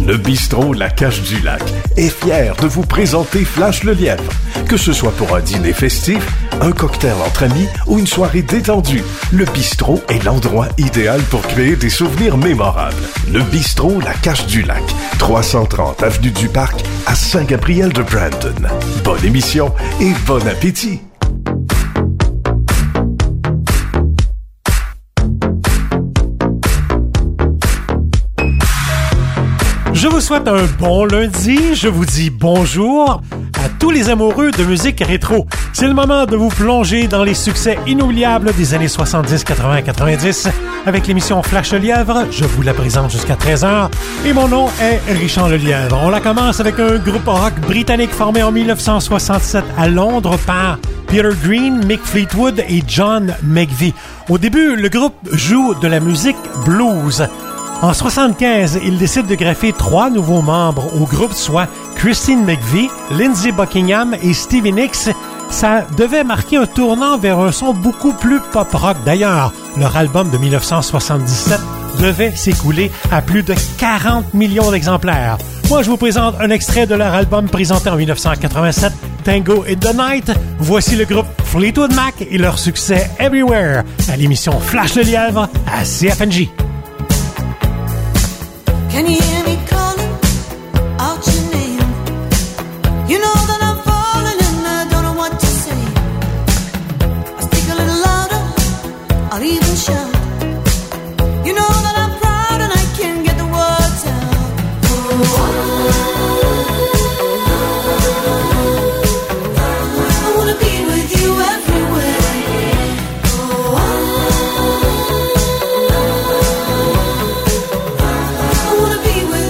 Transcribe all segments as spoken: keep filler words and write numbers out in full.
Le bistrot La Cache du Lac est fier de vous présenter Flash le Lièvre. Que ce soit pour un dîner festif, un cocktail entre amis ou une soirée détendue, le bistrot est l'endroit idéal pour créer des souvenirs mémorables. Le bistrot La Cache du Lac, trois cent trente avenue du Parc à Saint-Gabriel-de-Brandon. Bonne émission et bon appétit! Je vous souhaite un bon lundi, je vous dis bonjour à tous les amoureux de musique rétro. C'est le moment de vous plonger dans les succès inoubliables des années soixante-dix, quatre-vingts, quatre-vingt-dix avec l'émission Flash le Lièvre. Je vous la présente jusqu'à treize heures et mon nom est Richard le Lièvre. On la commence avec un groupe rock britannique formé en dix-neuf cent soixante-sept à Londres par Peter Green, Mick Fleetwood et John McVie. Au début, le groupe joue de la musique blues. En soixante-quinze, il décide de greffer trois nouveaux membres au groupe, soit Christine McVie, Lindsey Buckingham et Stevie Nicks. Ça devait marquer un tournant vers un son beaucoup plus pop-rock. D'ailleurs, leur album de dix-neuf cent soixante-dix-sept devait s'écouler à plus de quarante millions d'exemplaires. Moi, je vous présente un extrait de leur album présenté en dix-neuf cent quatre-vingt-sept, Tango in the Night. Voici le groupe Fleetwood Mac et leur succès Everywhere à l'émission Flash le Lièvre à C F N J. Can you hear me calling out your name? You know that I'm falling and I don't know what to say. I speak a little louder, I'll even shout. You know that I'm proud and I can't get the words out. Oh, I wanna be with you everywhere. Oh, I wanna be with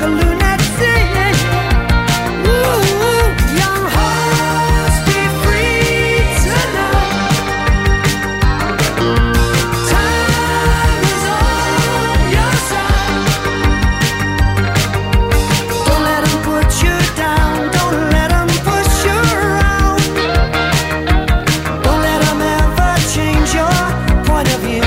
like a lunatic. Ooh, young hearts be free tonight. Time is on your side. Don't let them put you down. Don't let them push you around. Don't let them ever change your point of view.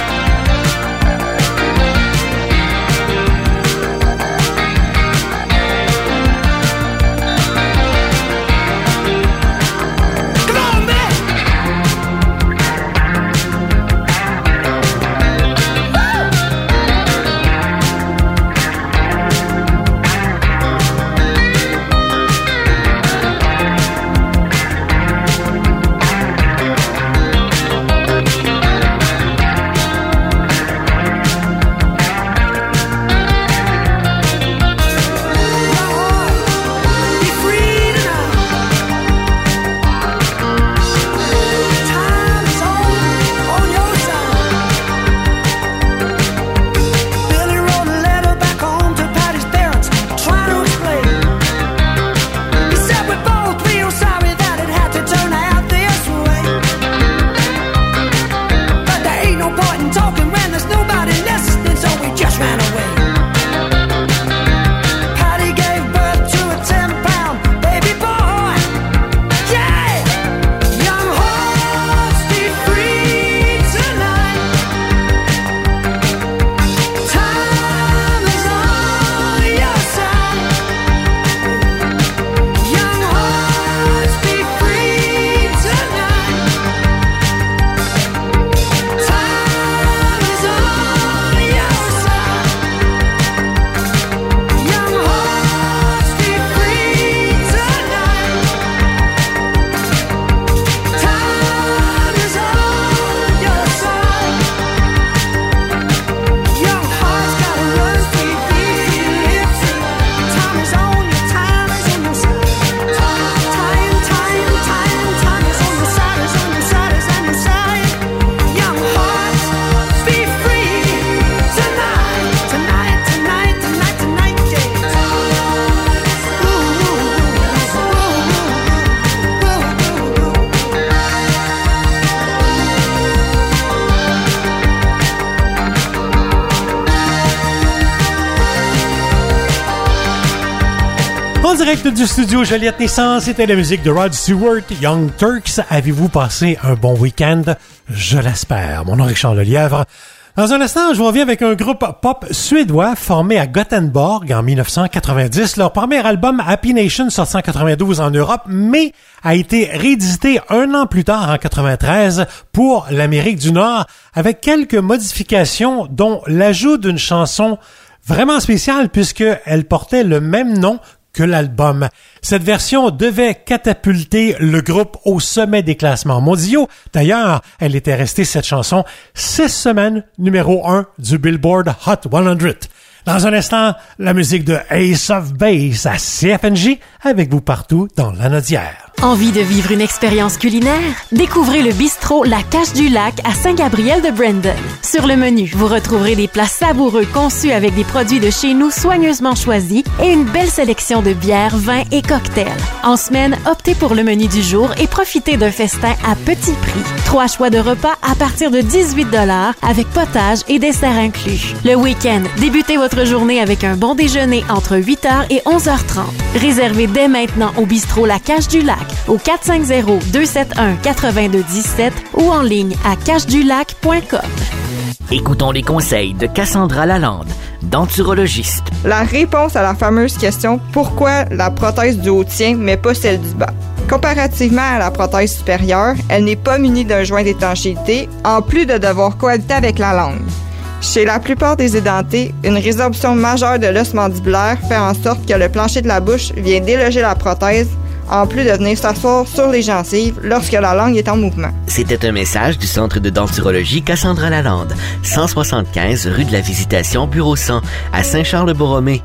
En direct du studio Joliette Naissance, c'était la musique de Rod Stewart, Young Turks. Avez-vous passé un bon week-end? Je l'espère. Mon nom est Richard Lelièvre. Dans un instant, je vous reviens avec un groupe pop suédois formé à Gothenburg en dix-neuf cent quatre-vingt-dix. Leur premier album, Happy Nation, sorti en quatre-vingt-douze en Europe, mais a été réédité un an plus tard, en quatre-vingt-treize, pour l'Amérique du Nord, avec quelques modifications, dont l'ajout d'une chanson vraiment spéciale, puisqu'elle portait le même nom que l'album. Cette version devait catapulter le groupe au sommet des classements mondiaux. D'ailleurs, elle était restée, cette chanson, six semaines numéro un du Billboard Hot cent. Dans un instant, la musique de Ace of Base à C F N J, avec vous partout dans la Nodière. Envie de vivre une expérience culinaire? Découvrez le bistrot La Cache du Lac à Saint-Gabriel-de-Brandon. Sur le menu, vous retrouverez des plats savoureux conçus avec des produits de chez nous soigneusement choisis et une belle sélection de bières, vins et cocktails. En semaine, optez pour le menu du jour et profitez d'un festin à petit prix. Trois choix de repas à partir de dix-huit dollars avec potage et dessert inclus. Le week-end, débutez votre journée avec un bon déjeuner entre huit heures et onze heures trente. Réservez dès maintenant au bistrot La Cache du Lac au quatre cinq zéro, deux sept un, huit deux un sept ou en ligne à cache du lac point com. Écoutons les conseils de Cassandra Lalande, denturologiste. La réponse à la fameuse question « Pourquoi la prothèse du haut tient mais pas celle du bas ?» Comparativement à la prothèse supérieure, elle n'est pas munie d'un joint d'étanchéité, en plus de devoir cohabiter avec la langue. Chez la plupart des édentés, une résorption majeure de l'os mandibulaire fait en sorte que le plancher de la bouche vient déloger la prothèse, en plus de venir s'asseoir sur les gencives lorsque la langue est en mouvement. C'était un message du Centre de denturologie Cassandra Lalande, cent soixante-quinze rue de la Visitation, bureau cent, à Saint-Charles-Borromée.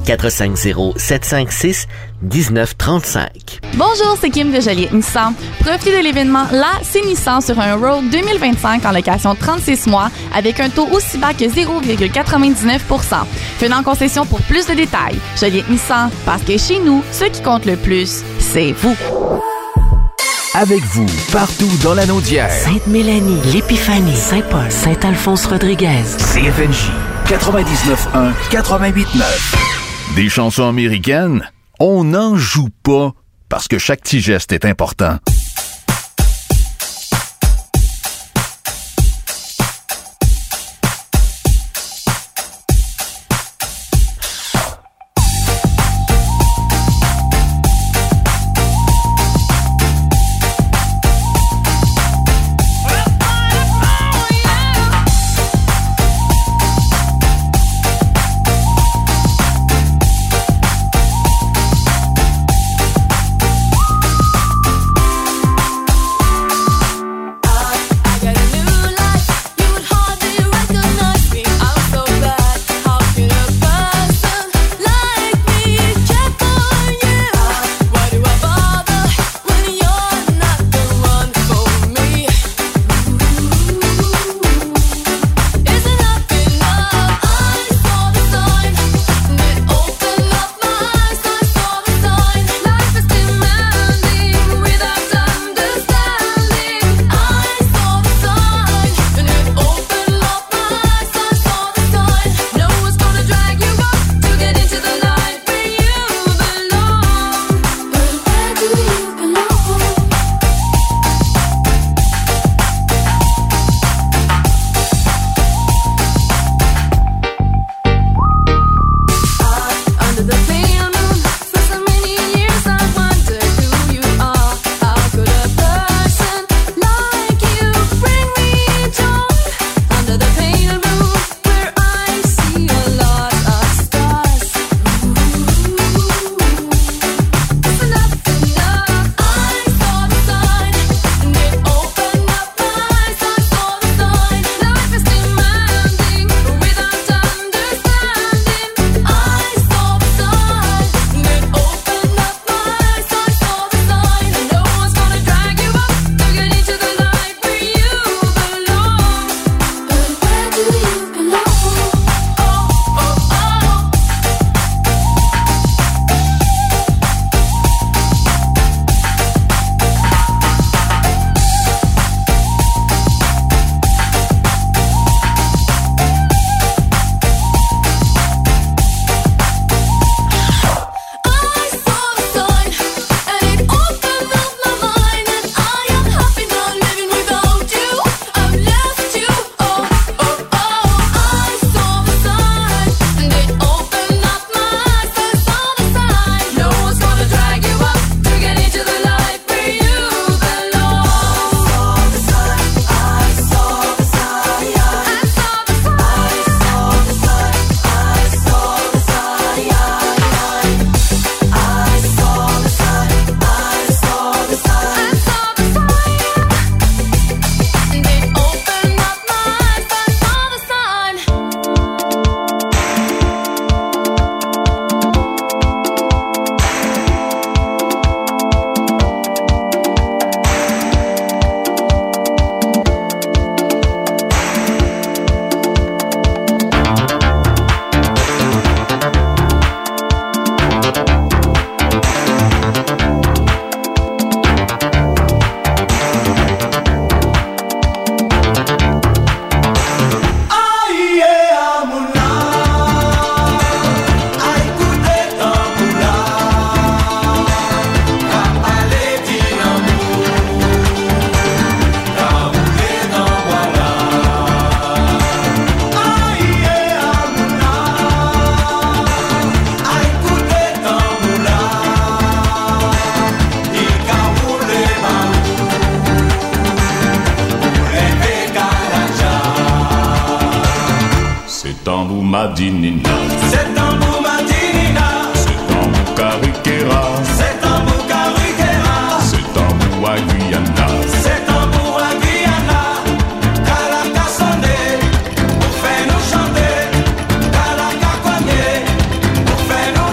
quatre cinq zéro, sept cinq six, un neuf trois cinq. Bonjour, c'est Kim de Joliette Nissan. Profitez de l'événement Là, c'est Nissan sur un Rogue deux mille vingt-cinq en location trente-six mois avec un taux aussi bas que zéro virgule quatre-vingt-dix-neuf pour cent. Venez en concession pour plus de détails. Joliette Nissan, parce que chez nous, ce qui compte le plus, c'est vous. Avec vous, partout dans la Naudière. Sainte-Mélanie, l'Épiphanie, Saint-Paul, Saint-Alphonse-Rodriguez. C F N J quatre-vingt-dix-neuf un, quatre-vingt-huit neuf. Des chansons américaines, on n'en joue pas parce que chaque petit geste est important. Madinina. C'est un beau Madinina. C'est un beau Cariquera. C'est un beau Cariquera. C'est un beau Aguiana. C'est un beau Aguiana. Calacasonde, pour faire nous chanter. Calacacogné, pour faire nous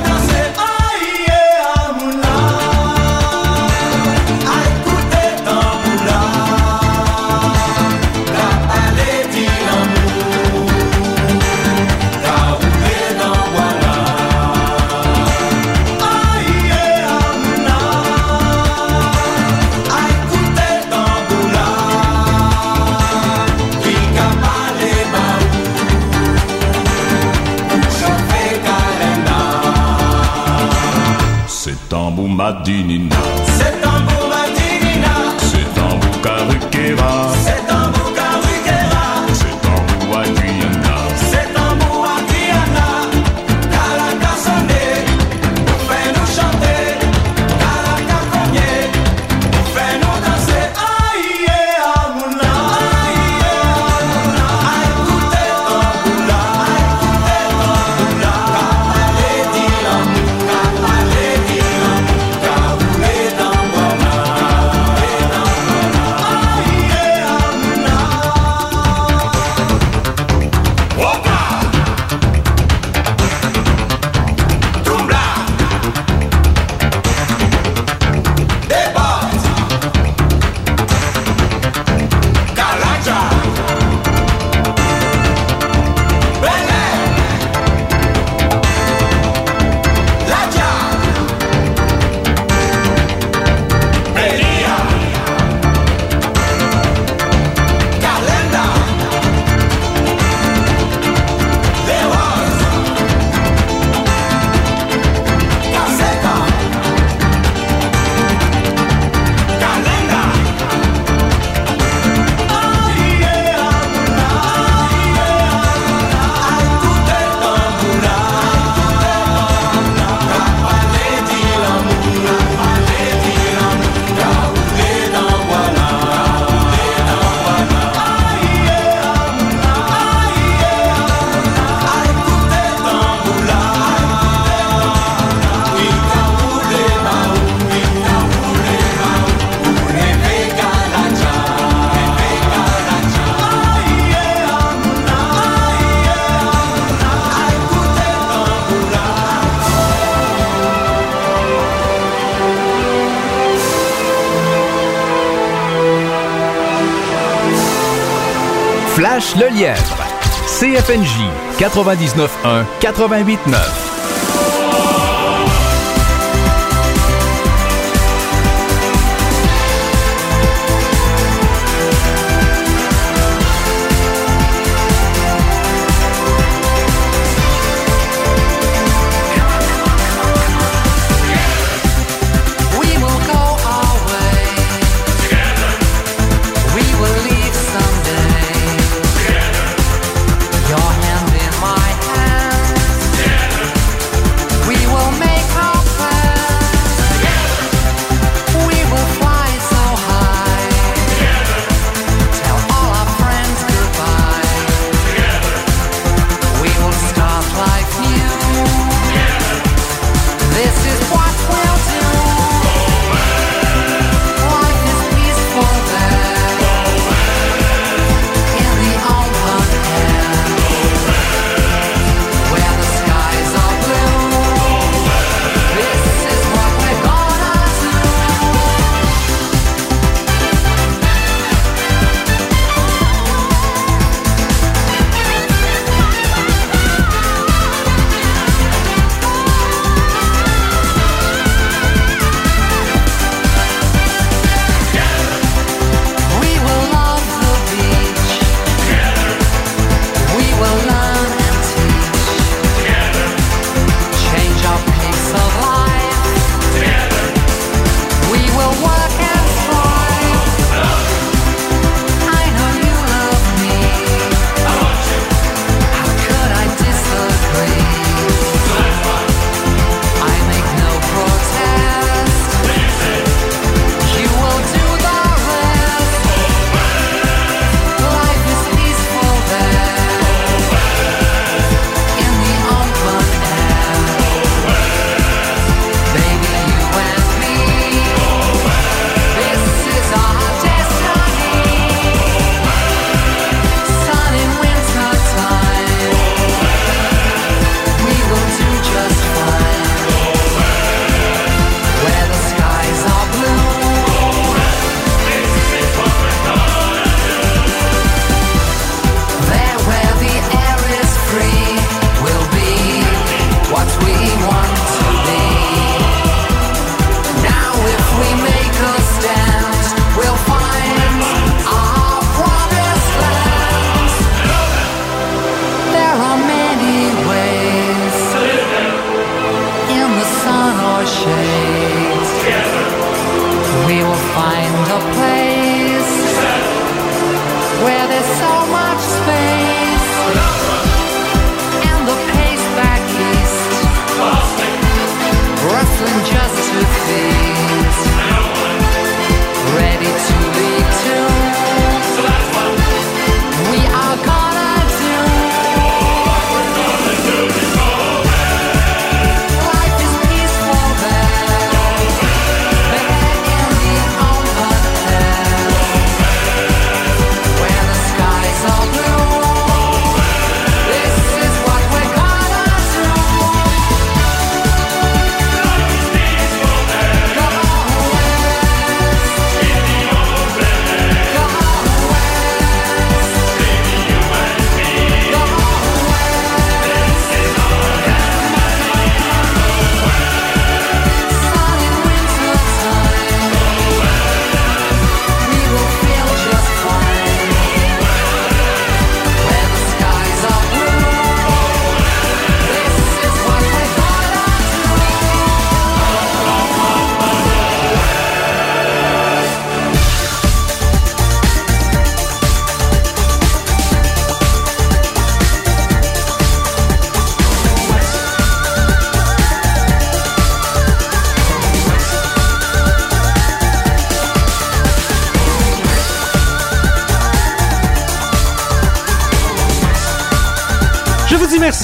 tambour Madinina. C'est tambour Madinina. C'est tambour Karukera. C'est tambour Karukera. C'est tambour Adriana. C'est tambour Adriana. Kalaka sonné, fais-nous chanter. Kalaka cogné, fais-nous danser. Aïe Amouna, aïe Amouna. Aïe écoutez tambour là, aïe écoutez tambour là. Allez dis l'amour, allez dis l'amour. Karoulé tambour là, karoulé tambour là. Aïe Amouna. Opa! Tumbla! Déborde! Kalaja! Belé! Laja! Belia! Calenda! Lewas! Caseta! Calenda! Aïe Amouna, aïe Amouna. Aïe écoutez tambour là, allez dis l'amour, allez dis l'amour. Karoulé tambour là, karoulé tambour là. Aïe Amouna, aïe Amouna. Aïe écoutez tambour là, oui karoulé maou, oui karoulé maou. Rêve Kalaja, rêve Kalaja. Aïe Amouna, aïe Amouna. Aïe écoutez tambour là. Flash le lièvre. C F N J quatre-vingt-dix-neuf un quatre-vingt-huit neuf. We will go our way. We will leave someday. Your hand in my hand.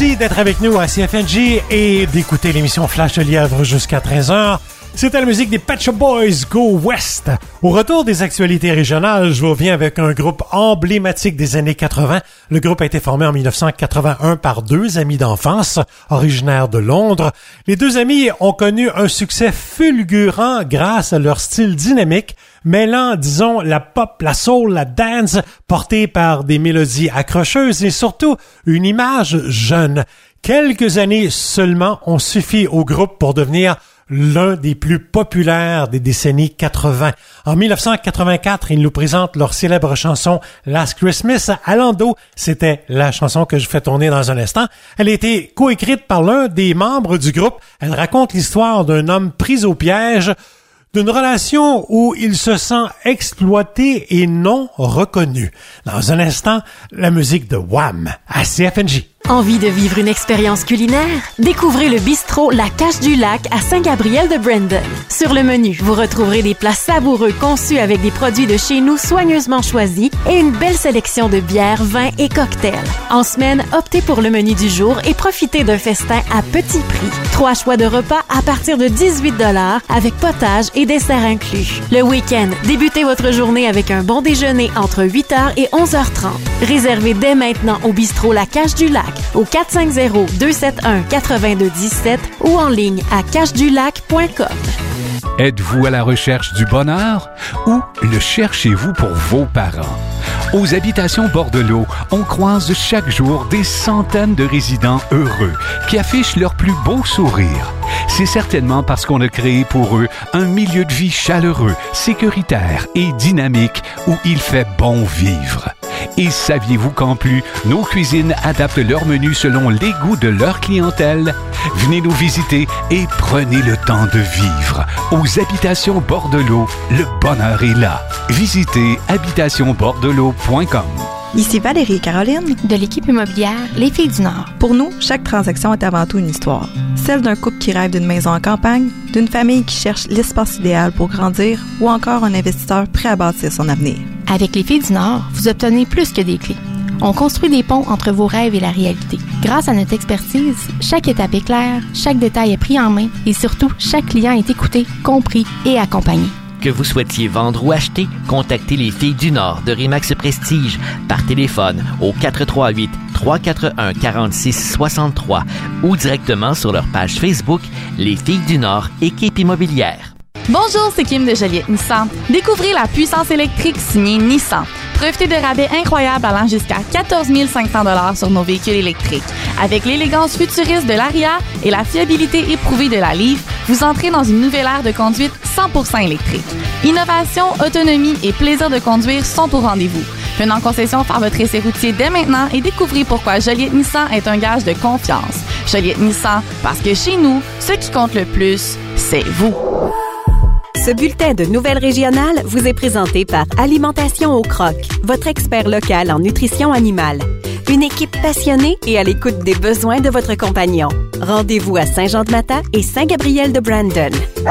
Merci d'être avec nous à C F N J et d'écouter l'émission Flash de Lièvre jusqu'à treize heures. C'était la musique des Pet Shop Boys, Go West. Au retour des actualités régionales, je reviens avec un groupe emblématique des années quatre-vingts. Le groupe a été formé en dix-neuf cent quatre-vingt-un par deux amis d'enfance, originaires de Londres. Les deux amis ont connu un succès fulgurant grâce à leur style dynamique, mêlant, disons, la pop, la soul, la dance, portée par des mélodies accrocheuses et surtout une image jeune. Quelques années seulement ont suffi au groupe pour devenir l'un des plus populaires des décennies quatre-vingts. En dix-neuf cent quatre-vingt-quatre, ils nous présentent leur célèbre chanson Last Christmas à Lando. C'était la chanson que je fais tourner dans un instant. Elle a été coécrite par l'un des membres du groupe. Elle raconte l'histoire d'un homme pris au piège, d'une relation où il se sent exploité et non reconnu. Dans un instant, la musique de Wham à C F N J. Envie de vivre une expérience culinaire? Découvrez le bistrot La Cache du Lac à Saint-Gabriel-de-Brandon. Sur le menu, vous retrouverez des plats savoureux conçus avec des produits de chez nous soigneusement choisis et une belle sélection de bières, vins et cocktails. En semaine, optez pour le menu du jour et profitez d'un festin à petit prix. Trois choix de repas à partir de dix-huit dollars avec potage et dessert inclus. Le week-end, débutez votre journée avec un bon déjeuner entre huit heures et onze heures trente. Réservez dès maintenant au bistrot La Cache du Lac au quatre cinq zéro, deux sept un, huit deux un sept ou en ligne à cache du lac point com. Êtes-vous à la recherche du bonheur ou le cherchez-vous pour vos parents? Aux Habitations Bordelot, on croise chaque jour des centaines de résidents heureux qui affichent leur plus beau sourire. C'est certainement parce qu'on a créé pour eux un milieu de vie chaleureux, sécuritaire et dynamique où il fait bon vivre. Et saviez-vous qu'en plus, nos cuisines adaptent leur menu selon les goûts de leur clientèle? Venez nous visiter et prenez le temps de vivre. Aux Habitations Bordelot, le bonheur est là. Visitez habitation bordelot point com. Ici Valérie et Caroline de l'équipe immobilière Les Filles du Nord. Pour nous, chaque transaction est avant tout une histoire. Celle d'un couple qui rêve d'une maison en campagne, d'une famille qui cherche l'espace idéal pour grandir ou encore un investisseur prêt à bâtir son avenir. Avec Les Filles du Nord, vous obtenez plus que des clés. On construit des ponts entre vos rêves et la réalité. Grâce à notre expertise, chaque étape est claire, chaque détail est pris en main et surtout, chaque client est écouté, compris et accompagné. Que vous souhaitiez vendre ou acheter, contactez les Filles du Nord de Remax Prestige par téléphone au quatre trois huit, trois quatre un, quatre six six trois ou directement sur leur page Facebook Les Filles du Nord, équipe immobilière. Bonjour, c'est Kim de Joliette Nissan. Découvrez la puissance électrique signée Nissan. Profitez de rabais incroyables allant jusqu'à quatorze mille cinq cents dollars sur nos véhicules électriques. Avec l'élégance futuriste de l'Aria et la fiabilité éprouvée de la Leaf, vous entrez dans une nouvelle ère de conduite cent pour cent électrique. Innovation, autonomie et plaisir de conduire sont au rendez-vous. Venez en concession faire votre essai routier dès maintenant et découvrez pourquoi Joliette Nissan est un gage de confiance. Joliette Nissan, parce que chez nous, ce qui compte le plus, c'est vous. Ce bulletin de nouvelles régionales vous est présenté par Alimentation au Croc, votre expert local en nutrition animale. Une équipe passionnée et à l'écoute des besoins de votre compagnon. Rendez-vous à Saint-Jean-de-Mata et Saint-Gabriel-de-Brandon.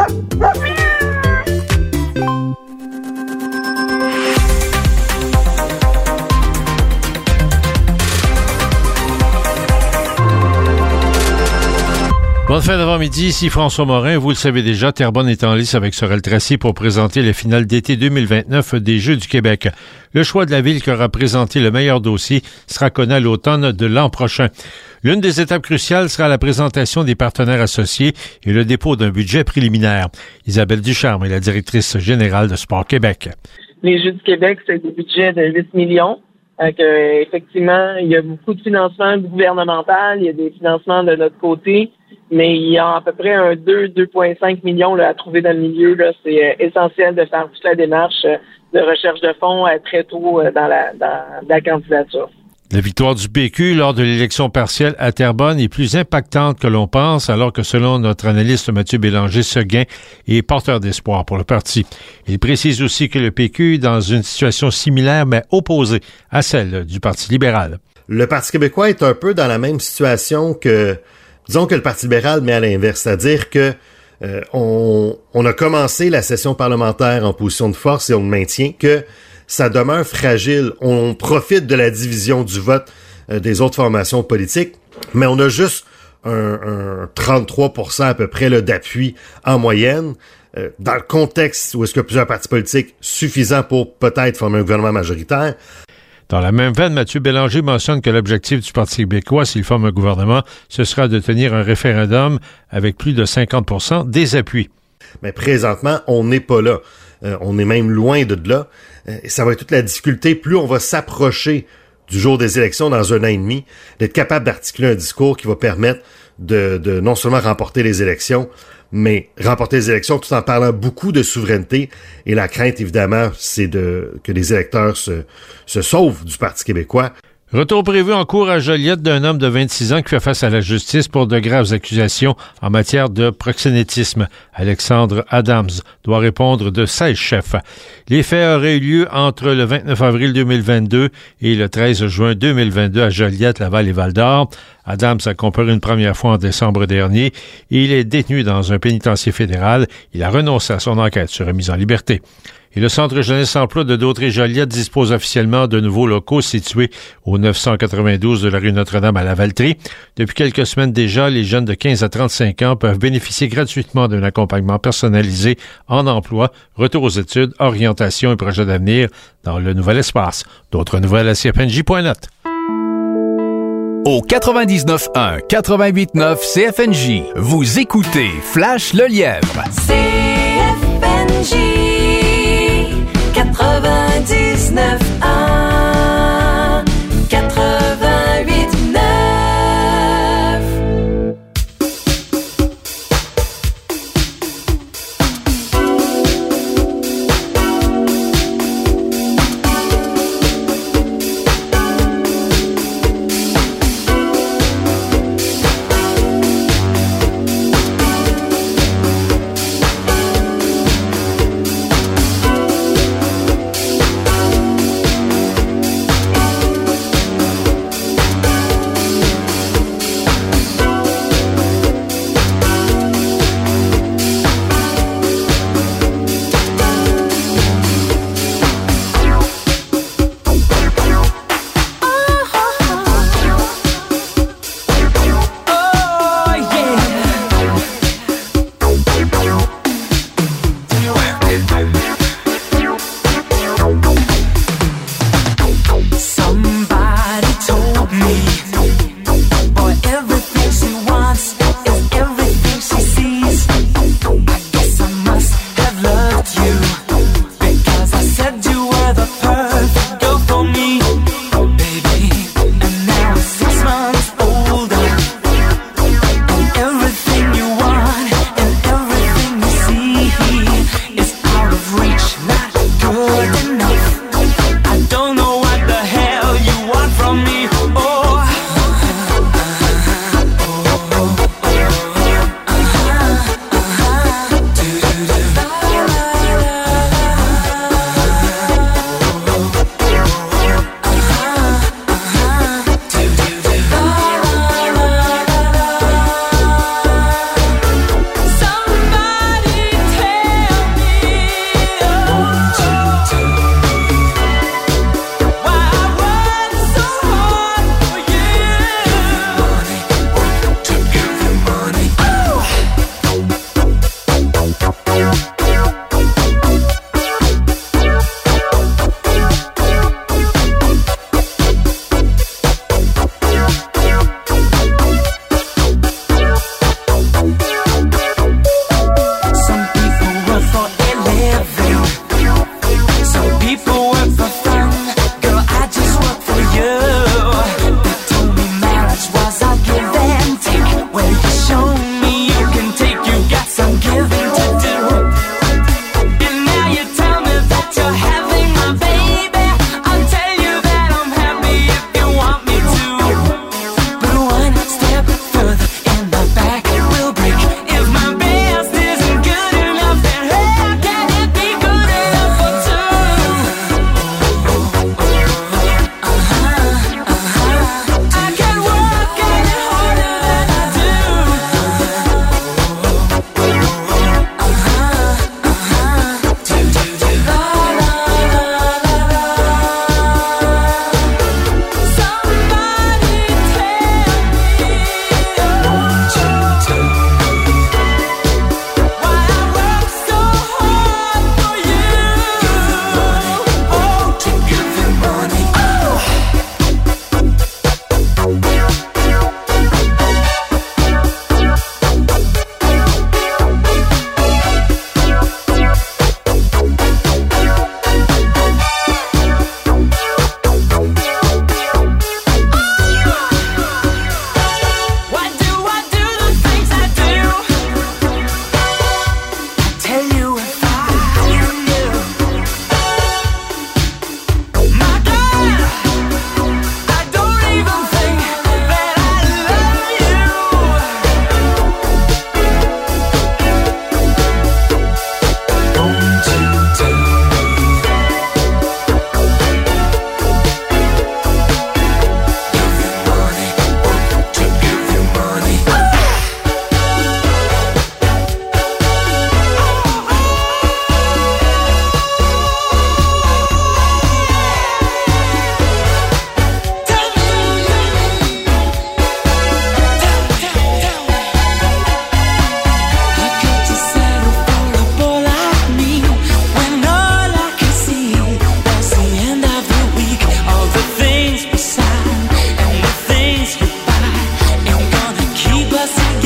Bonne fin d'avant-midi, ici François Morin. Vous le savez déjà, Terrebonne est en lice avec Sorel Tracy pour présenter les finales d'été deux mille vingt-neuf des Jeux du Québec. Le choix de la ville qui aura présenté le meilleur dossier sera connu à l'automne de l'an prochain. L'une des étapes cruciales sera la présentation des partenaires associés et le dépôt d'un budget préliminaire. Isabelle Ducharme est la directrice générale de Sport Québec. Les Jeux du Québec, c'est des budgets de huit millions. Donc, euh, effectivement, il y a beaucoup de financement gouvernemental, il y a des financements de notre côté, mais il y a à peu près un deux, deux virgule cinq millions là, à trouver dans le milieu. Là. C'est euh, essentiel de faire toute la démarche euh, de recherche de fonds euh, très tôt euh, dans, la, dans la candidature. La victoire du P Q lors de l'élection partielle à Terrebonne est plus impactante que l'on pense, alors que selon notre analyste Mathieu Bélanger, ce gain est porteur d'espoir pour le parti. Il précise aussi que le P Q est dans une situation similaire mais opposée à celle du Parti libéral. Le Parti québécois est un peu dans la même situation que, disons que le Parti libéral, mais à l'inverse, c'est-à-dire que euh, on, on a commencé la session parlementaire en position de force et on le maintient, que ça demeure fragile. On profite de la division du vote euh, des autres formations politiques. Mais on a juste un, un trente-trois pour cent à peu près là, d'appui en moyenne. Euh, dans le contexte où est-ce que plusieurs partis politiques suffisants pour peut-être former un gouvernement majoritaire. Dans la même veine, Mathieu Bélanger mentionne que l'objectif du Parti québécois, s'il forme un gouvernement, ce sera de tenir un référendum avec plus de cinquante pour cent des appuis. Mais présentement, on n'est pas là. Euh, on est même loin de là. Euh, ça va être toute la difficulté. Plus on va s'approcher du jour des élections dans un an et demi, d'être capable d'articuler un discours qui va permettre de, de non seulement remporter les élections, mais remporter les élections tout en parlant beaucoup de souveraineté. Et la crainte, évidemment, c'est de que les électeurs se, se sauvent du Parti québécois. Retour prévu en cours à Joliette d'un homme de vingt-six ans qui fait face à la justice pour de graves accusations en matière de proxénétisme. Alexandre Adams doit répondre de seize chefs. Les faits auraient eu lieu entre le vingt-neuf avril deux mille vingt-deux et le treize juin deux mille vingt-deux à Joliette, Laval et Val-d'Or. Adams a comparu une première fois en décembre dernier et il est détenu dans un pénitencier fédéral. Il a renoncé à son enquête sur remise en liberté. Et le Centre Jeunesse Emploi de Dautré-Joliette dispose officiellement de nouveaux locaux situés au neuf cent quatre-vingt-douze de la rue Notre-Dame à Lavaltrie. Depuis quelques semaines déjà, les jeunes de quinze à trente-cinq ans peuvent bénéficier gratuitement d'un accompagnement personnalisé en emploi, retour aux études, orientation et projets d'avenir dans le nouvel espace. D'autres nouvelles à C F N J point net. Au quatre-vingt-dix-neuf un, quatre-vingt-huit neuf C F N J, vous écoutez Flash le Lièvre. C F N J quatre-vingt-dix-neuf un, quatre-vingt-huit neuf.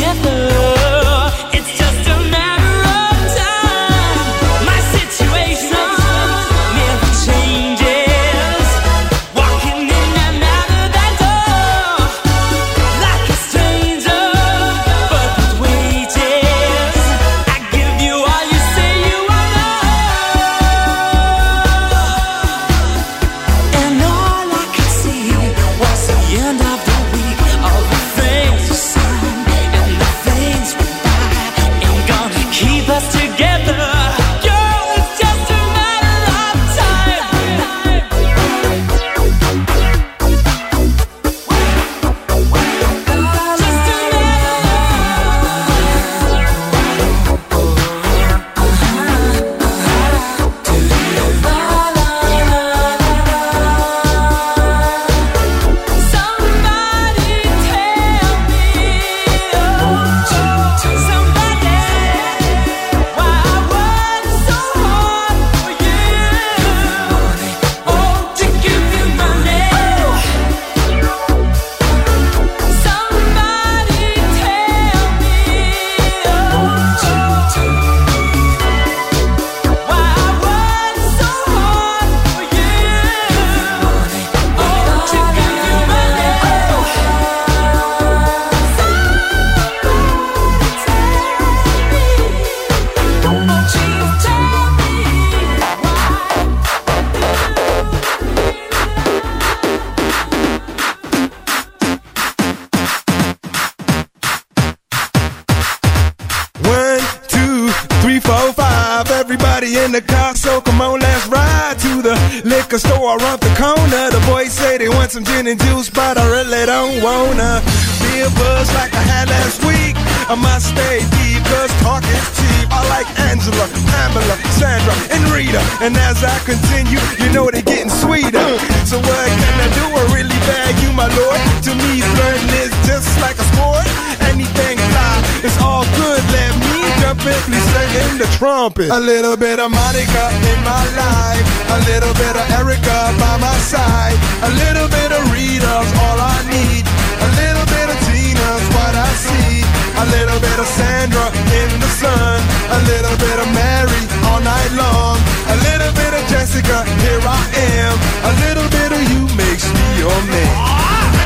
in the car, so come on, let's ride to the liquor store around the corner. The boys say they want some gin and juice, but I really don't wanna be a buzz like I had last week. I must stay deep, cause talk is cheap. I like Angela, Pamela, Sandra, and Rita. And as I continue, you know they're getting sweeter. So what can I do? I really bag you, my lord. To me, flirting is just like a sport. Anything fly, it's all good. Let me jump in, please sing in the trumpet. A little bit of Monica in my life, a little bit of Erica by my side, a little bit of Rita's all I need, a little bit of Tina's what I see, a little bit of Sandra in the sun, a little bit of Mary all night long, a little bit of Jessica, here I am, a little bit of you makes me your man.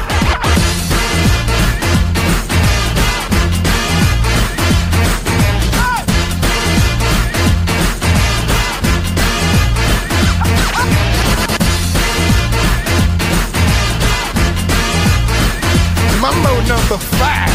Mambo number five.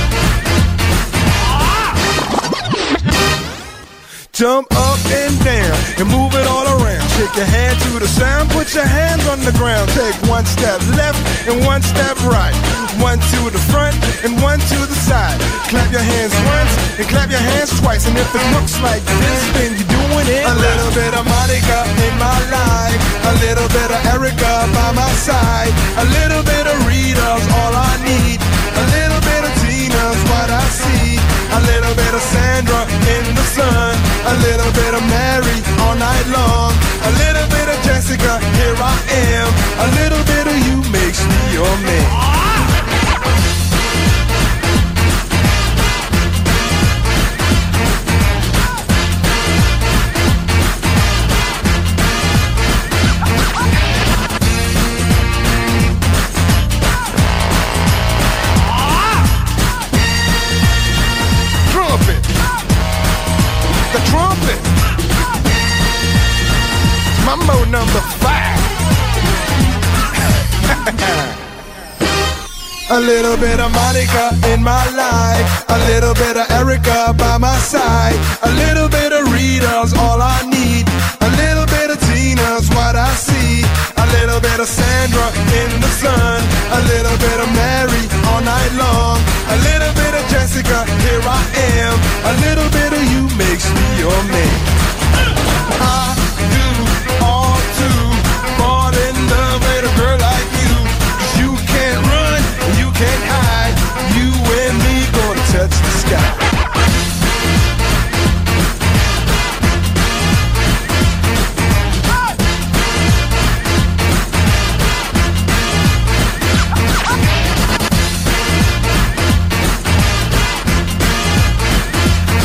Jump up and down and move it all around. Shake your hand to the sound, put your hands on the ground. Take one step left and one step right. One to the front and one to the side. Clap your hands once and clap your hands twice. And if it looks like this, then you're doing it. A little bit of Monica in my life, a little bit of Erica by my side, a little bit of Rita's all I need, a little bit of Tina's what I see, a little bit of Sandra in the sun, a little bit of Mary all night long, a little bit of Jessica, here I am, a little bit of you makes me your man. Mambo number five. A little bit of Monica in my life, a little bit of Erica by my side, a little bit of Rita's all I need, a little bit of Tina's what I see, a little bit of Sandra in the sun, a little bit of Mary all night long, a little bit of Jessica, here I am, a little bit of you makes me your man. I do all to fall in love with a girl like you, 'cause you can't run, you can't hide, you and me gonna touch the sky.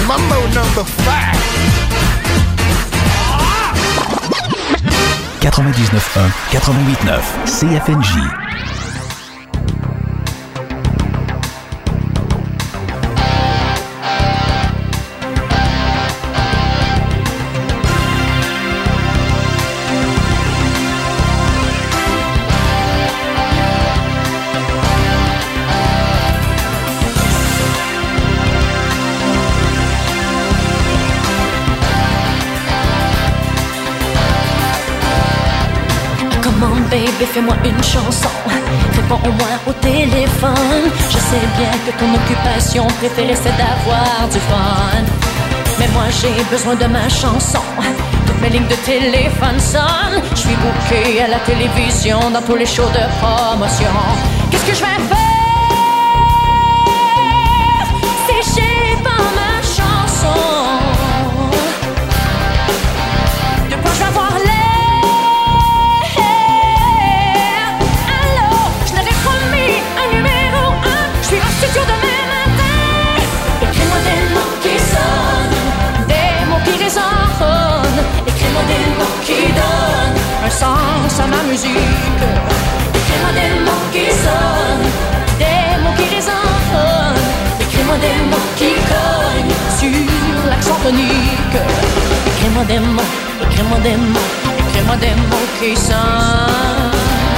Mambo number five. quatre-vingt-dix-neuf un, quatre-vingt-huit neuf, C F N J. Baby, fais-moi une chanson, réponds au moins au téléphone. Je sais bien que ton occupation préférée c'est d'avoir du fun, mais moi j'ai besoin de ma chanson. Toutes mes lignes de téléphone sonnent. Je suis booké à la télévision, dans tous les shows de promotion. Qu'est-ce que je vais faire si j'ai pas ma chanson? De quoi je vais avoir l'air? Studio demain matin. Écris-moi des mots qui sonnent, des mots qui résonnent. Écris-moi des mots qui donnent un sens à ma musique. Écris-moi des mots qui sonnent, des mots qui résonnent. Écris-moi des mots qui cognent sur l'accent tonique. Écris-moi des mots, écris-moi des mots, écris-moi des mots qui sonnent.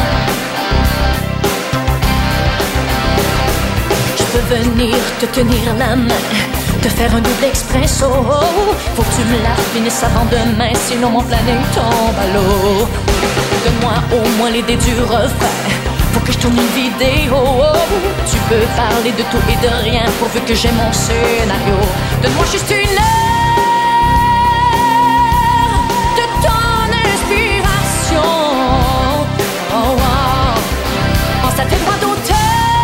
Je peux venir te tenir la main, te faire un double expresso. Faut que tu me la finisses avant demain, sinon mon planning tombe à l'eau. Donne-moi au moins l'idée du refrain, faut que je tourne une vidéo. Tu peux parler de tout et de rien, pourvu que j'ai mon scénario. Donne-moi juste une heure de ton inspiration. Oh, oh. Pense à tes droits d'auteur.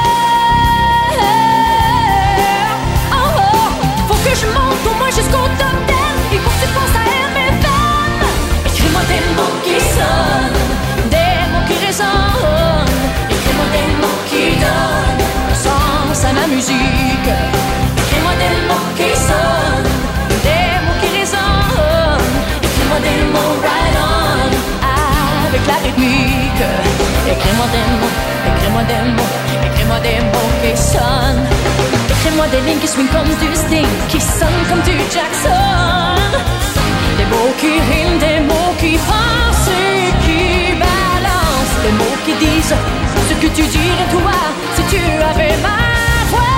Je monte au moins jusqu'au top ten. Il faut que tu penses à elle, mes femmes. Écris-moi des mots qui sonnent, des mots qui résonnent. Écris-moi des mots qui donnent un sens à ma musique. Écris-moi des mots qui sonnent, des mots qui résonnent. Écris-moi des mots right on, avec la rythmique. Écris-moi des mots, écris-moi des mots, écris-moi des mots qui sonnent. Écris-moi des lignes qui swing comme du Sting, qui sonnent comme du Jackson. Des mots qui riment, des mots qui pensent et qui balancent. Des mots qui disent ce que tu dirais toi si tu avais ma voix.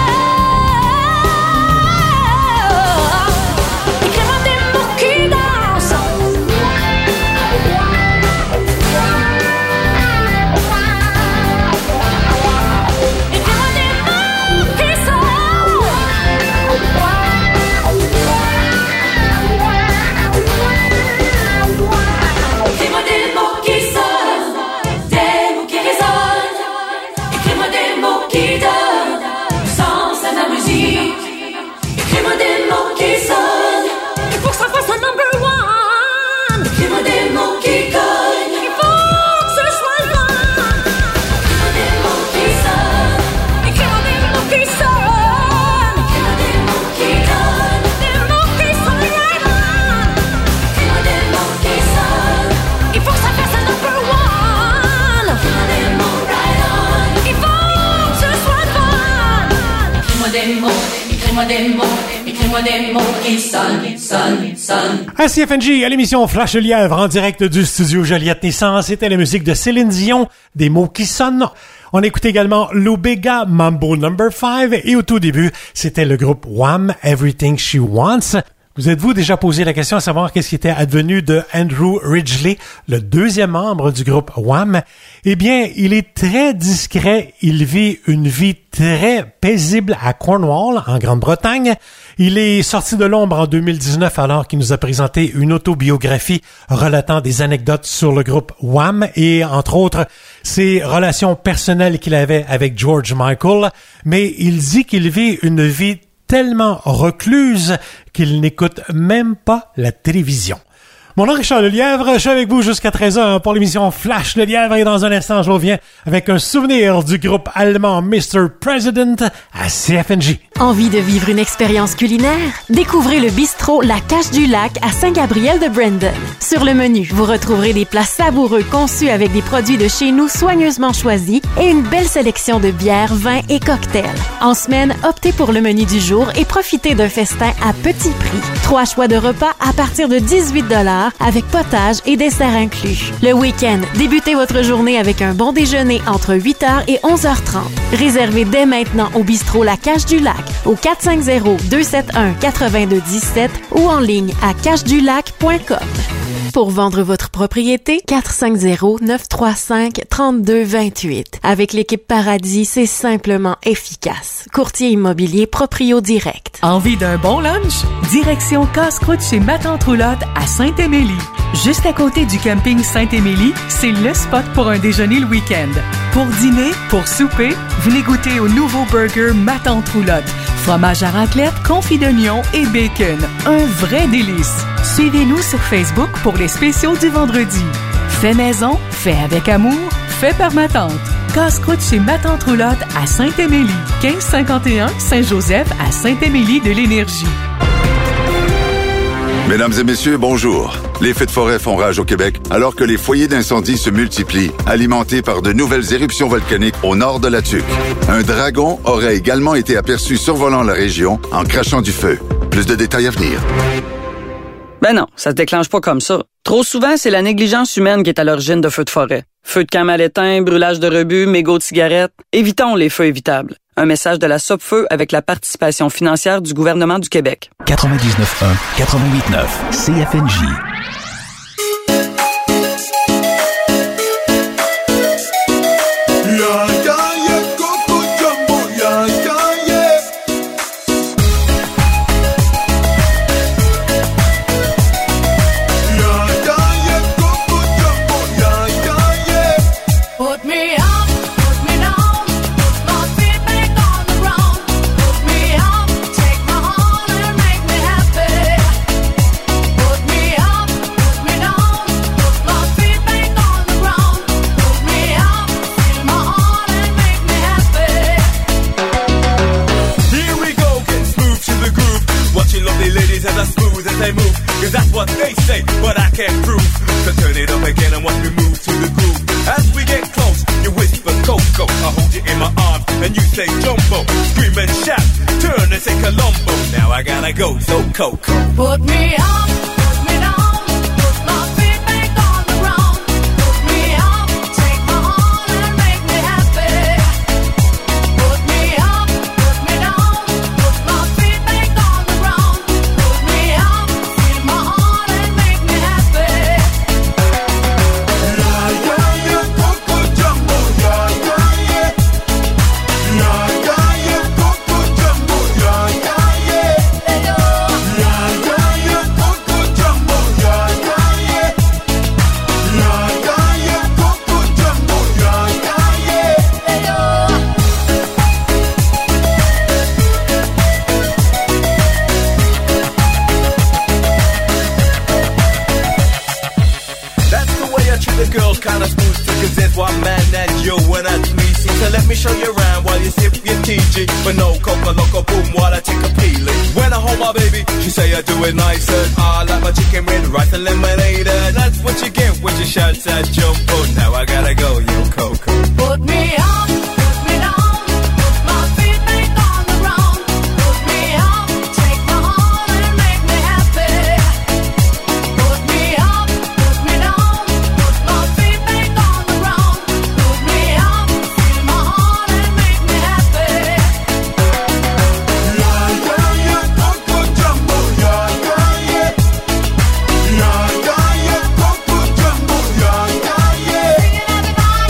Écris-moi des mots qui dansent. Écris-moi des mots, écris-moi des mots qui sonnent, sonnent, sonnent. À C F N J, à l'émission Flash le Lièvre, en direct du studio Joliette-Naissance, c'était la musique de Céline Dion, des mots qui sonnent. On écoute également Lou Bega, Mambo number five, et au tout début, c'était le groupe Wham, Everything She Wants. Vous êtes-vous déjà posé la question à savoir qu'est-ce qui était advenu de Andrew Ridgeley, le deuxième membre du groupe Wham? Eh bien, il est très discret. Il vit une vie très paisible à Cornwall, en Grande-Bretagne. Il est sorti de l'ombre en deux mille dix-neuf alors qu'il nous a présenté une autobiographie relatant des anecdotes sur le groupe Wham et, entre autres, ses relations personnelles qu'il avait avec George Michael. Mais il dit qu'il vit une vie tellement recluse qu'il n'écoute même pas la télévision. Mon nom est Richard Lelièvre, je suis avec vous jusqu'à treize heures pour l'émission Flash le Lièvre et dans un instant, je reviens avec un souvenir du groupe allemand mister President à C F N J. Envie de vivre une expérience culinaire? Découvrez le bistrot La Cache du Lac à Saint-Gabriel-de-Brandon. Sur le menu, vous retrouverez des plats savoureux conçus avec des produits de chez nous soigneusement choisis et une belle sélection de bières, vins et cocktails. En semaine, optez pour le menu du jour et profitez d'un festin à petit prix. Trois choix de repas à partir de dix-huit dollars avec potage et dessert inclus. Le week-end, débutez votre journée avec un bon déjeuner entre huit heures et onze heures trente. Réservez dès maintenant au bistrot La Cache du Lac au quatre cinq zéro, deux sept un, huit deux un sept ou en ligne à cache du lac point com. Pour vendre votre propriété, quatre cinq zéro, neuf trois cinq, trois deux deux huit. Avec l'équipe Paradis, c'est simplement efficace. Courtier immobilier Proprio Direct. Envie d'un bon lunch? Direction Casse-Croûte chez Ma Tante Roulotte à Sainte-Émilie. Juste à côté du camping Sainte-Émilie, c'est le spot pour un déjeuner le week-end. Pour dîner, pour souper, venez goûter au nouveau burger Ma Tante Roulotte. Fromage à raclette, confit d'oignon et bacon. Un vrai délice. Suivez-nous sur Facebook pour les spéciaux du vendredi. Fait maison, fait avec amour, fait par ma tante. Casse-croûte chez Ma Tante Roulotte à Sainte-Émilie. quinze cinquante et un Saint-Joseph à Sainte-Émilie de l'Énergie. Mesdames et messieurs, bonjour. Les feux de forêt font rage au Québec alors que les foyers d'incendie se multiplient, alimentés par de nouvelles éruptions volcaniques au nord de la Tuque. Un dragon aurait également été aperçu survolant la région en crachant du feu. Plus de détails à venir. Ben non, ça se déclenche pas comme ça. Trop souvent, c'est la négligence humaine qui est à l'origine de feux de forêt. Feux de camp mal éteints, brûlage de rebut, mégots de cigarettes. Évitons les feux évitables. Un message de la Sopfeu avec la participation financière du gouvernement du Québec. quatre-vingt-dix-neuf un, quatre-vingt-huit neuf, C F N J. They move, cause that's what they say, but I can't prove. So turn it up again and watch me move to the groove. As we get close, you whisper Coco, I hold you in my arms, and you say Jumbo. Scream and shout, turn and say Columbo. Now I gotta go, so Coco. Put me up, put me down, put my feet back on the ground. Put me up, take my heart and make me happy. Put me up, put me down, put my feet back on the ground. Put me up, feel my heart and make me happy. Yeah, yeah, yeah, Coco Jumbo, yeah, yeah, yeah. Yeah, yeah, yeah, Coco Jumbo, yeah, yeah, yeah. Yeah, yeah, yeah, Coco Jumbo, yeah, yeah, yeah. Yeah, yeah, yeah, Coco Jumbo, yeah, yeah, yeah. That's the way I treat the girls, kinda smooth too, cause there's one man that you wanna me see. So let me show you around while you sip your T G. But no coca loco boom while I take a peeling. When I hold my baby, she say I do it nicer. I like my chicken with rice and lemonade. And that's what you get when you shout that jumbo. Now I gotta go, yo Coco. Put me up, put me down, put my feet back on the ground. Put me up, take my heart and make me happy. Put me up, put me down, put my feet back on the ground. Put me up, feel my heart and make me happy. Yeah, yeah, yeah, Coco Jumbo, yeah, yeah, yeah. Yeah, yeah, yeah, Coco Jumbo, yeah, yeah, yeah. Yeah, yeah, yeah, Coco Jumbo, yeah, yeah, yeah.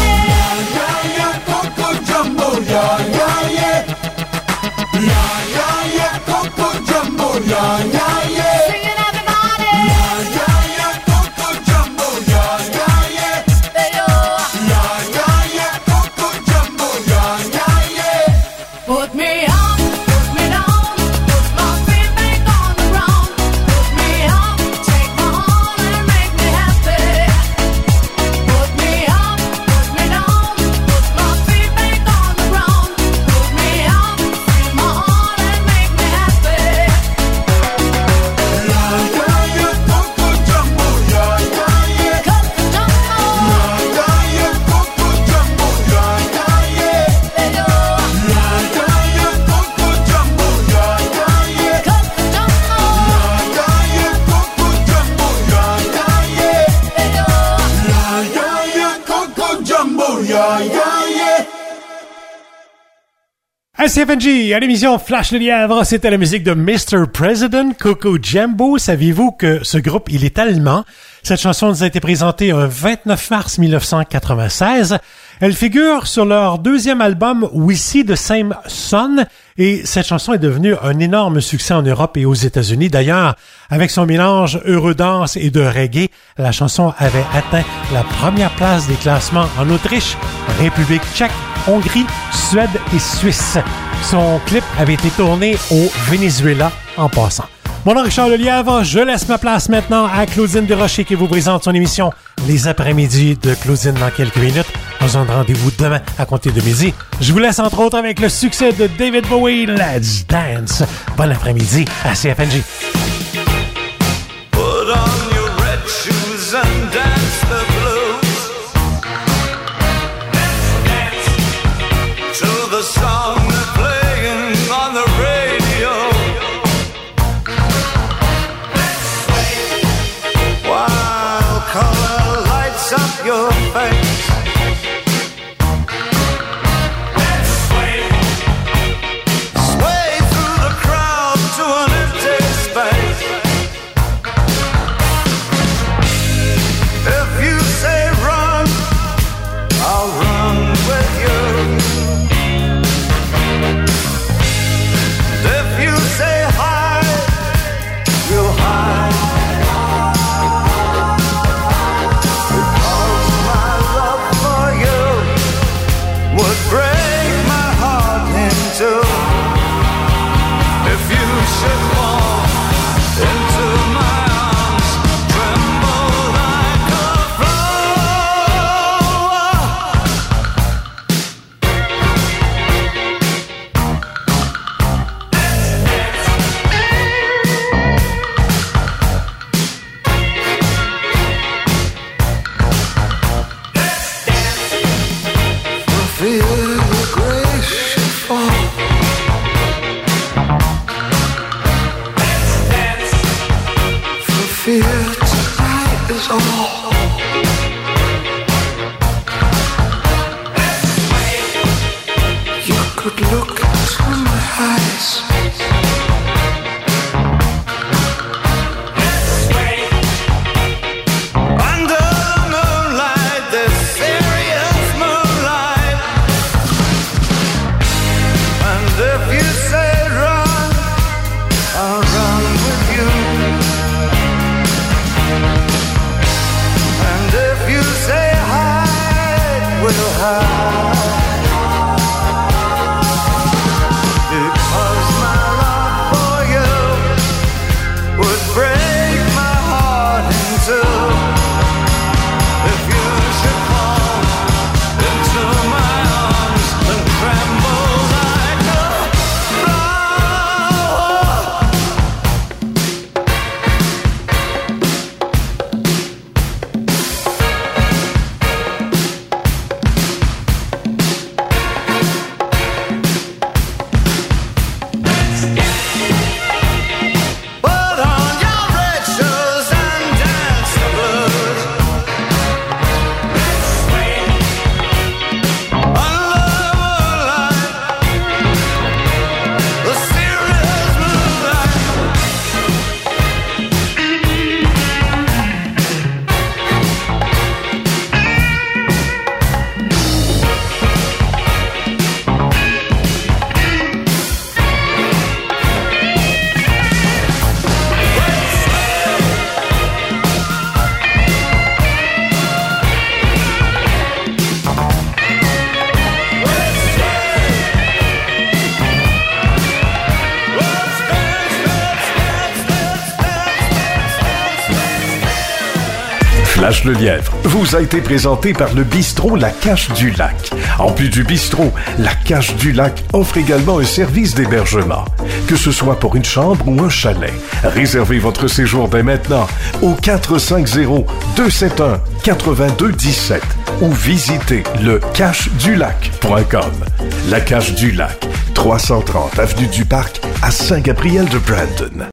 À C F N J, à l'émission Flash le Lièvre, c'était la musique de mister President, Coco Jambo. Saviez-vous que ce groupe, il est allemand? Cette chanson nous a été présentée un vingt-neuf mars mille neuf cent quatre-vingt-seize. Elle figure sur leur deuxième album We See the Same Sun et cette chanson est devenue un énorme succès en Europe et aux États-Unis. D'ailleurs, avec son mélange eurodance et de reggae, la chanson avait atteint la première place des classements en Autriche, République tchèque, Hongrie, Suède et Suisse. Son clip avait été tourné au Venezuela en passant. Mon nom est Richard Lelièvre, je laisse ma place maintenant à Claudine Desrochers qui vous présente son émission Les après-midi de Claudine dans quelques minutes. Nous avons rendez-vous demain à compter de midi. Je vous laisse entre autres avec le succès de David Bowie, Let's Dance. Bon après-midi à C F N J. Put on your red shoes and dance the blues. Dance, dance to the song they're playing on the radio. While color lights up your face. Flash le Lièvre vous a été présenté par le bistrot La Cache du Lac. En plus du bistrot, La Cache du Lac offre également un service d'hébergement. Que ce soit pour une chambre ou un chalet, réservez votre séjour dès maintenant au quatre cinq zéro, deux sept un, huit deux un sept ou visitez le cache du lac point com. La Cache du Lac, trois cent trente avenue du Parc à Saint-Gabriel de Brandon.